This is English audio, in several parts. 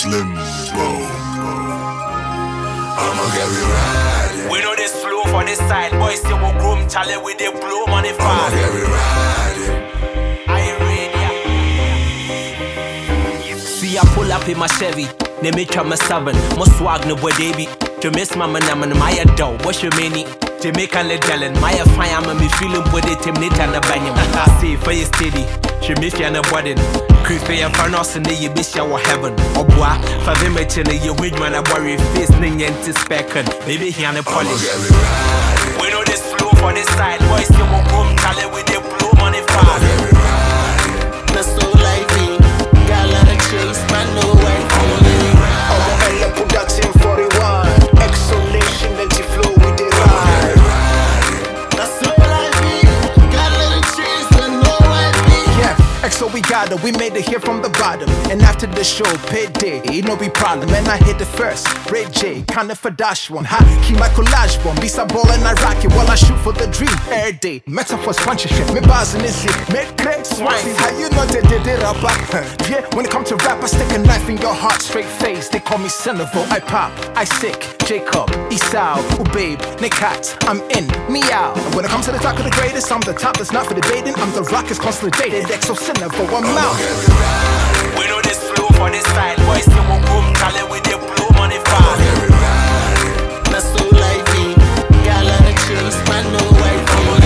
Slimbo. I'ma get me riding. We know this flow for this side. Boys say we'll groom Charlie with the blow money fast. I'ma get me riding. Are you ready? See I pull up in my Chevy. They make try my 7. My swag no boy they be. To miss my man and my dough. What's your many? Jamaican legend, my fire, I'm me feeling body, Timnit and a banyam. I see for you steady, she miss you and a wedding. Crispy and Farnos and the Bisha or heaven. Or bois, for them, you win when I worry face, Ning and Tispecon. Maybe he and a polish. We know this flow for this side, boys, you won't come Charlie with the blue money fast. That's so like me, got a lot of chase, man, no way. I'm production 41, exhalation, and flow with the ride. So we got it, we made it here from the bottom. And after the show, payday, it no be problem. And I hit the first, Ray J, kind of a dash one. Ha, keep my collage one, be some ball and I rock it while I shoot for the dream. Every day, metaphors punch shit, me bars in this shit, make clicks, swine. How you know they did it up? Yeah, when it comes to rap, I stick a knife in your heart, straight face. They call me Senevo, I pop, I sick, Jacob, Esau, Ubabe, Nikat, I'm in, me out. When it comes to the top of the greatest, I'm the top that's not for debating. I'm the rock is consolidated, Exo Senevo. For 1 mouth. We know this flow for this side. Boys say we'll boom Charlie with the blue money fast. That's so like me. Got a lot of chase, man, no way.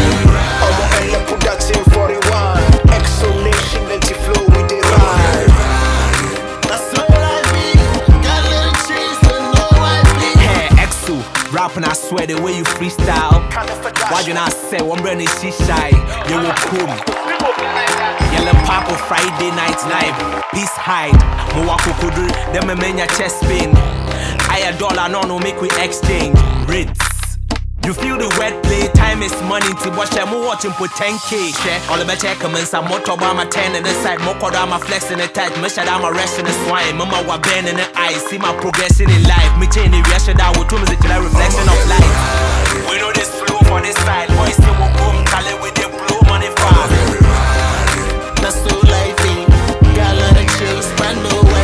I'm production 41. Exhalation, and flow with the ride. That's so like me. Got a lot of chase, man, no way. Hey, Exo, rapping, I swear the way you freestyle. Why you not say one brand is shy? You will come. Yellow Papa Friday night live. Peace hide. Mwako kudu. Them menya chest pain. I $1 no make we exchange. Ritz. You feel the wordplay, time is money. To watch them watching for 10K. Share all the better comments. I'm more about my 10 and the side. More called I'm flexing the tight. Me shut I'm resting the swine. Mama wa bend in the eyes. See my progression in life. Me change the reaction that will turn the reflection of life. We know this flow for this side. Boys still won't come Charlie with the blue money fast. That's so like me. Got a lot of chase, man, no way.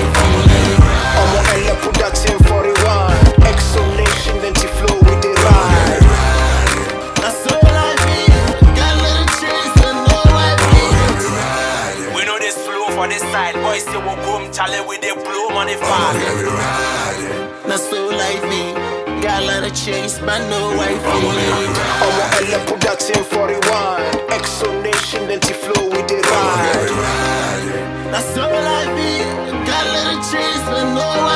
I'm production 41. Exhalation, and flow with the ride. That's so like me. Got a lot of chase, man, no way. We know this flow for this side. Boys still won't come Charlie with the blue money fast. That's so like me. Got a lot of chase, man, no way. I'm production 41. Exhalation, and flow with the ride. That's so like me. Got a little chase, but no